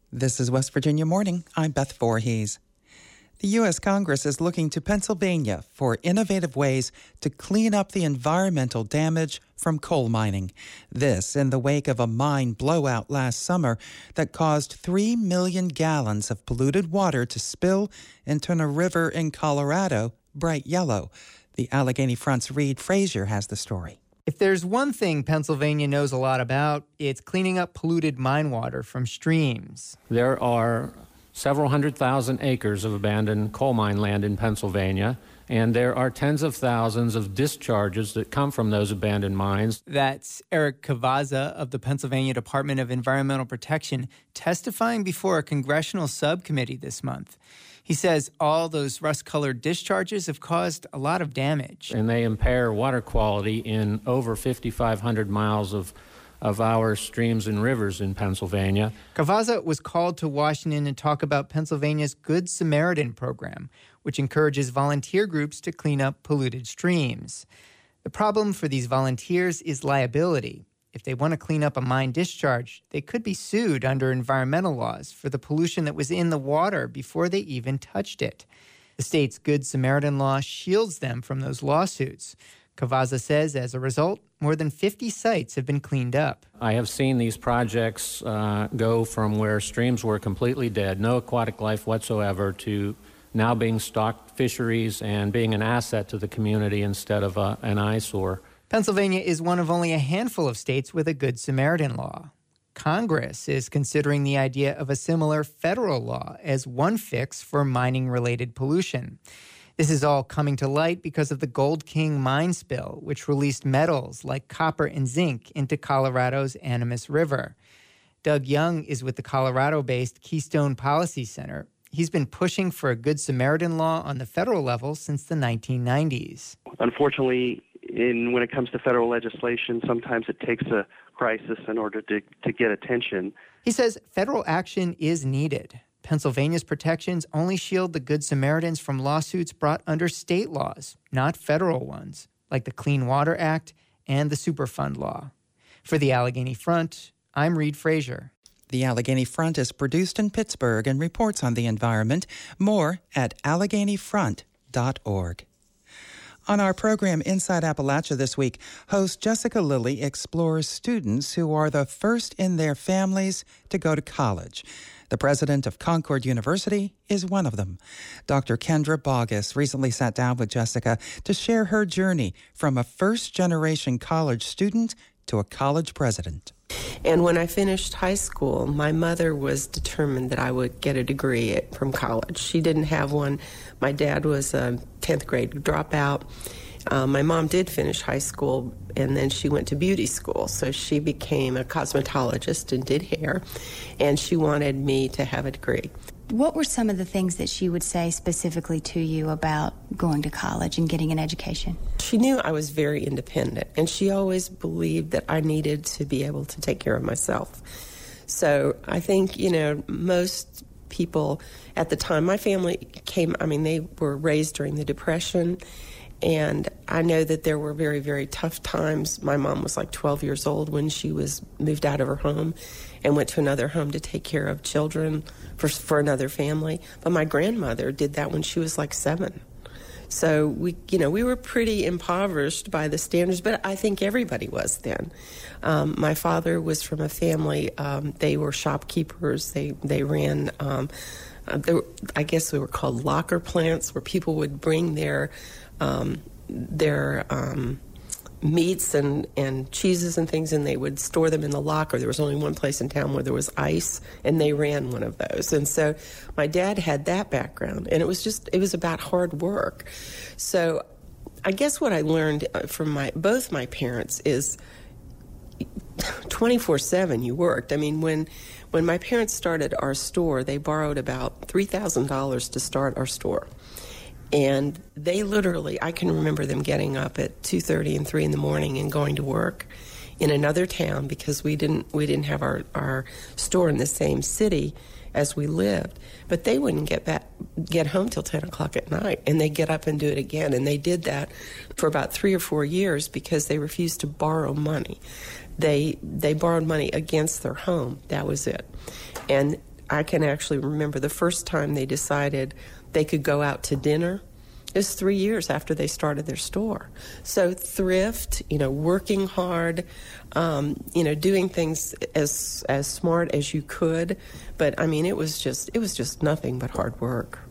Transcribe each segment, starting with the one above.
This is West Virginia Morning. I'm Beth Voorhees. The U.S. Congress is looking to Pennsylvania for innovative ways to clean up the environmental damage from coal mining. This in the wake of a mine blowout last summer that caused 3 million gallons of polluted water to spill into a river in Colorado, bright yellow. The Allegheny Front's Reed Frazier has the story. If there's one thing Pennsylvania knows a lot about, it's cleaning up polluted mine water from streams. There are several 100,000 acres of abandoned coal mine land in Pennsylvania, and there are tens of thousands of discharges that come from those abandoned mines. That's Eric Cavazza of the Pennsylvania Department of Environmental Protection testifying before a congressional subcommittee this month. He says all those rust-colored discharges have caused a lot of damage. And they impair water quality in over 5,500 miles of our streams and rivers in Pennsylvania. Cavazza was called to Washington to talk about Pennsylvania's Good Samaritan program, which encourages volunteer groups to clean up polluted streams. The problem for these volunteers is liability. If they want to clean up a mine discharge, they could be sued under environmental laws for the pollution that was in the water before they even touched it. The state's Good Samaritan law shields them from those lawsuits. Cavazza says, as a result, more than 50 sites have been cleaned up. I have seen these projects go from where streams were completely dead, no aquatic life whatsoever, to now being stocked fisheries and being an asset to the community instead of an eyesore. Pennsylvania is one of only a handful of states with a Good Samaritan law. Congress is considering the idea of a similar federal law as one fix for mining-related pollution. This is all coming to light because of the Gold King mine spill, which released metals like copper and zinc into Colorado's Animas River. Doug Young is with the Colorado-based Keystone Policy Center. He's been pushing for a Good Samaritan law on the federal level since the 1990s. Unfortunately, when it comes to federal legislation, sometimes it takes a crisis in order to get attention. He says federal action is needed. Pennsylvania's protections only shield the Good Samaritans from lawsuits brought under state laws, not federal ones, like the Clean Water Act and the Superfund law. For the Allegheny Front, I'm Reed Frazier. The Allegheny Front is produced in Pittsburgh and reports on the environment. More at AlleghenyFront.org. On our program Inside Appalachia this week, host Jessica Lilly explores students who are the first in their families to go to college. The president of Concord University is one of them. Dr. Kendra Bogus recently sat down with Jessica to share her journey from a first-generation college student to a college president. And when I finished high school, my mother was determined that I would get a degree from college. She didn't have one. My dad was a 10th grade dropout. My mom did finish high school, and then she went to beauty school. So she became a cosmetologist and did hair, and she wanted me to have a degree. What were some of the things that she would say specifically to you about going to college and getting an education? She knew I was very independent, and she always believed that I needed to be able to take care of myself. So I think, most people at the time, my family they were raised during the Depression, and I know that there were very, very tough times. My mom was like 12 years old when she was moved out of her home and went to another home to take care of children for another family. But my grandmother did that when she was like 7. So we were pretty impoverished by the standards, but I think everybody was then. My father was from a family, they were shopkeepers. They ran, I guess they were called locker plants, where people would bring their meats and cheeses and things, and they would store them in the locker. There was only one place in town where there was ice, and they ran one of those. And so my dad had that background, and it was about hard work. So I guess what I learned from both my parents is 24/7 you worked. I mean, when my parents started our store, they borrowed about $3,000 to start our store. And they literally, I can remember them getting up at 2:30 and 3 in the morning and going to work in another town, because we didn't have our store in the same city as we lived. But they wouldn't get home till 10 o'clock at night, and they'd get up and do it again. And they did that for about 3 or 4 years because they refused to borrow money. They borrowed money against their home. That was it. And I can actually remember the first time they decided they could go out to dinner. It was 3 years after they started their store. So thrift, working hard, doing things as smart as you could. But I mean, it was just nothing but hard work.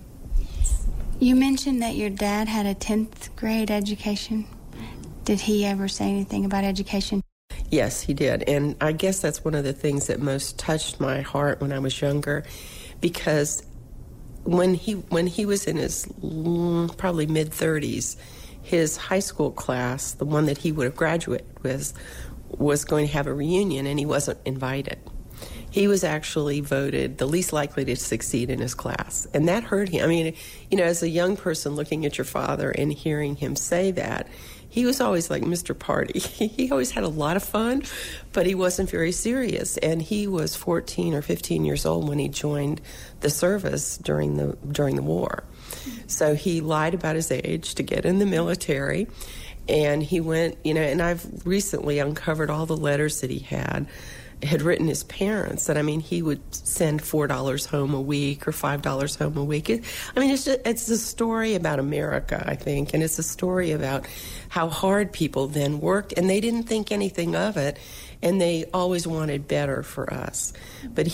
You mentioned that your dad had a 10th grade education. Did he ever say anything about education? Yes, he did. And I guess that's one of the things that most touched my heart when I was younger, because when he was in his probably mid-30s, his high school class, the one that he would have graduated with, was going to have a reunion, and he wasn't invited. He was actually voted the least likely to succeed in his class, and that hurt him. I mean, as a young person looking at your father and hearing him say that, he was always like Mr. Party. He always had a lot of fun, but he wasn't very serious. And he was 14 or 15 years old when he joined the service during the war. So he lied about his age to get in the military. And he went, and I've recently uncovered all the letters that he had written his parents, that, I mean, he would send $4 home a week or $5 home a week. It's a story about America, I think, and it's a story about how hard people then worked, and they didn't think anything of it, and they always wanted better for us. But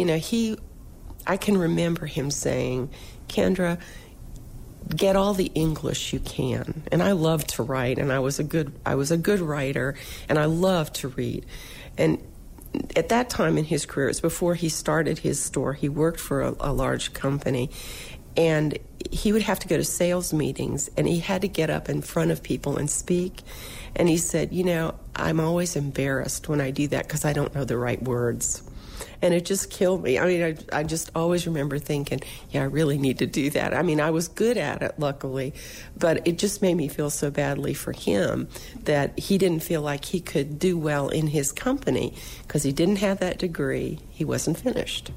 I can remember him saying, Kendra, get all the English you can. And I loved to write, and I was a good writer, and I loved to read. And at that time in his career, it was before he started his store, he worked for a large company, and he would have to go to sales meetings, and he had to get up in front of people and speak. And he said, I'm always embarrassed when I do that because I don't know the right words. And it just killed me. I mean, I just always remember thinking, I really need to do that. I mean, I was good at it, luckily, but it just made me feel so badly for him that he didn't feel like he could do well in his company because he didn't have that degree. He wasn't finished.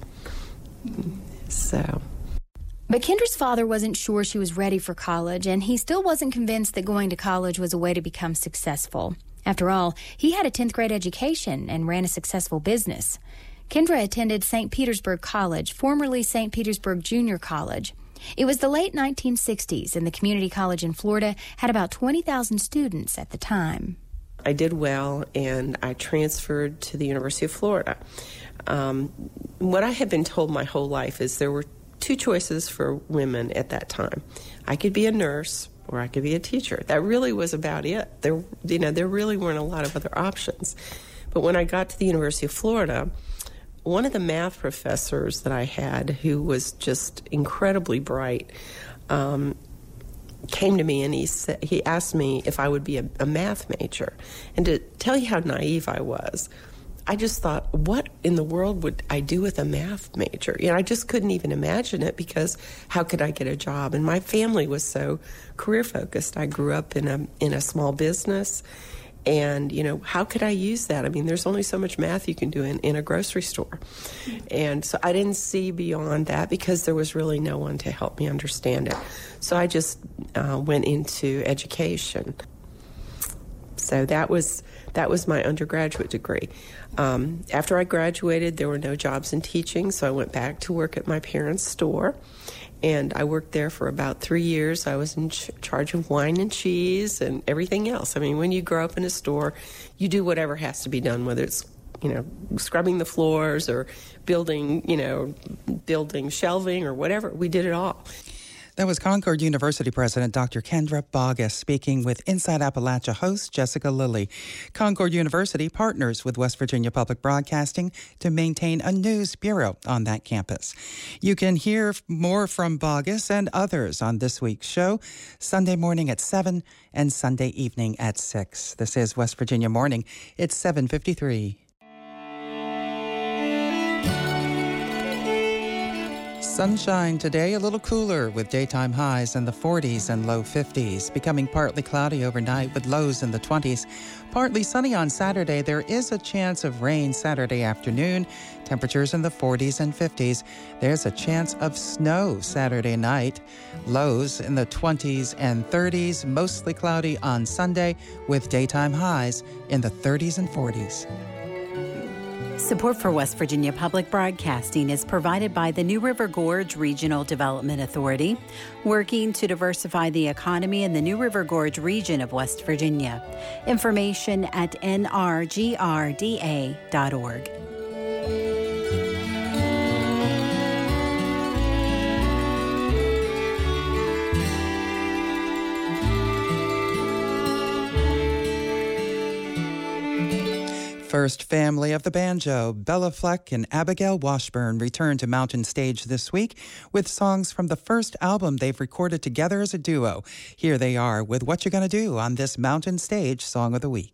So. But Kendra's father wasn't sure she was ready for college, and he still wasn't convinced that going to college was a way to become successful. After all, he had a 10th grade education and ran a successful business. Kendra attended St. Petersburg College, formerly St. Petersburg Junior College. It was the late 1960s, and the community college in Florida had about 20,000 students at the time. I did well, and I transferred to the University of Florida. What I had been told my whole life is there were two choices for women at that time. I could be a nurse or I could be a teacher. That really was about it. There really weren't a lot of other options. But when I got to the University of Florida, one of the math professors that I had, who was just incredibly bright, came to me and he asked me if I would be a math major. And to tell you how naive I was, I just thought, what in the world would I do with a math major? I just couldn't even imagine it, because how could I get a job? And my family was so career focused. I grew up in a small business. And, how could I use that? I mean, there's only so much math you can do in a grocery store. And so I didn't see beyond that because there was really no one to help me understand it. So I just went into education. So that was my undergraduate degree. After I graduated, there were no jobs in teaching, so I went back to work at my parents' store. And I worked there for about 3 years. I was in charge of wine and cheese and everything else. I mean, when you grow up in a store, you do whatever has to be done, whether it's, scrubbing the floors or building shelving or whatever. We did it all. That was Concord University President Dr. Kendra Boggess speaking with Inside Appalachia host Jessica Lilly. Concord University partners with West Virginia Public Broadcasting to maintain a news bureau on that campus. You can hear more from Boggess and others on this week's show, Sunday morning at 7 and Sunday evening at 6. This is West Virginia Morning. It's 7:53. Sunshine today, a little cooler with daytime highs in the 40s and low 50s, becoming partly cloudy overnight with lows in the 20s. Partly sunny on Saturday. There is a chance of rain Saturday afternoon. Temperatures in the 40s and 50s. There's a chance of snow Saturday night. Lows in the 20s and 30s, mostly cloudy on Sunday with daytime highs in the 30s and 40s. Support for West Virginia Public Broadcasting is provided by the New River Gorge Regional Development Authority, working to diversify the economy in the New River Gorge region of West Virginia. Information at nrgrda.org. First family of the banjo, Bella Fleck and Abigail Washburn, returned to Mountain Stage this week with songs from the first album they've recorded together as a duo. Here they are with What You Gonna Do on this Mountain Stage Song of the Week.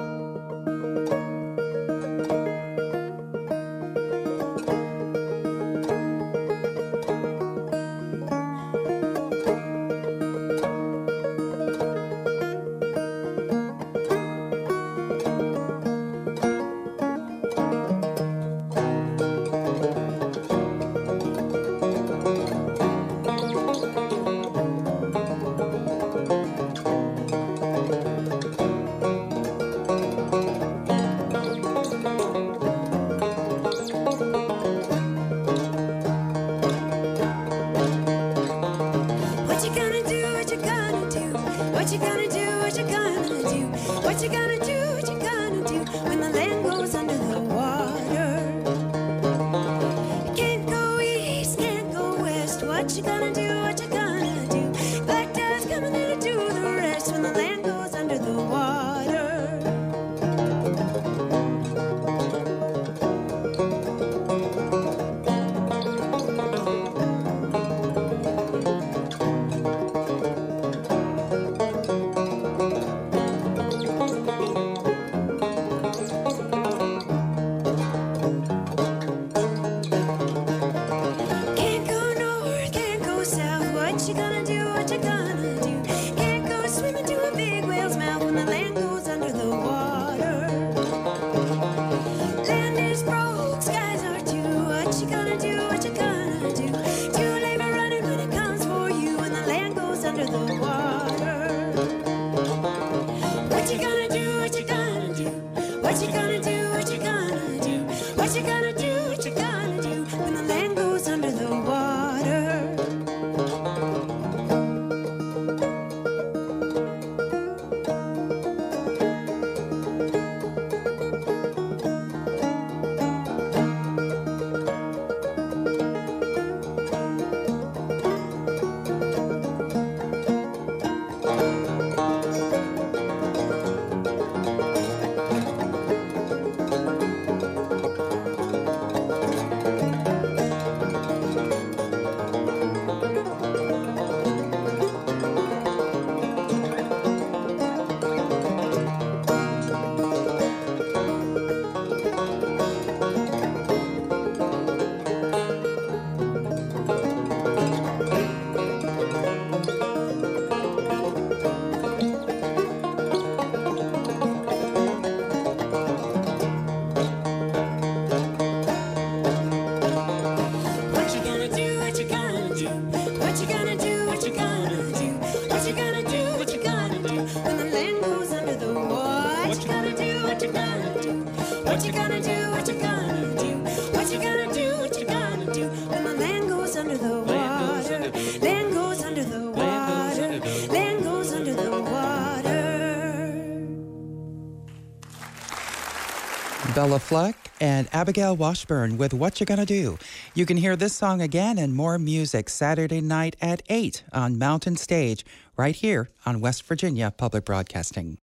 Bella Fleck and Abigail Washburn with What You Gonna Do. You can hear this song again and more music Saturday night at 8 on Mountain Stage, right here on West Virginia Public Broadcasting.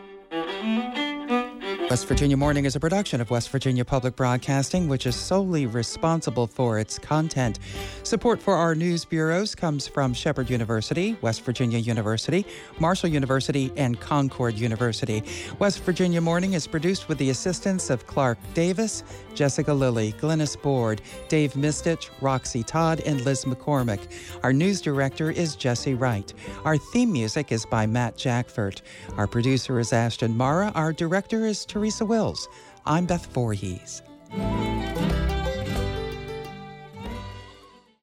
West Virginia Morning is a production of West Virginia Public Broadcasting, which is solely responsible for its content. Support for our news bureaus comes from Shepherd University, West Virginia University, Marshall University, and Concord University. West Virginia Morning is produced with the assistance of Clark Davis, Jessica Lilly, Glennis Board, Dave Mistich, Roxy Todd, and Liz McCormick. Our news director is Jesse Wright. Our theme music is by Matt Jackford. Our producer is Ashton Mara. Our director is Teresa Wills. I'm Beth Voorhees.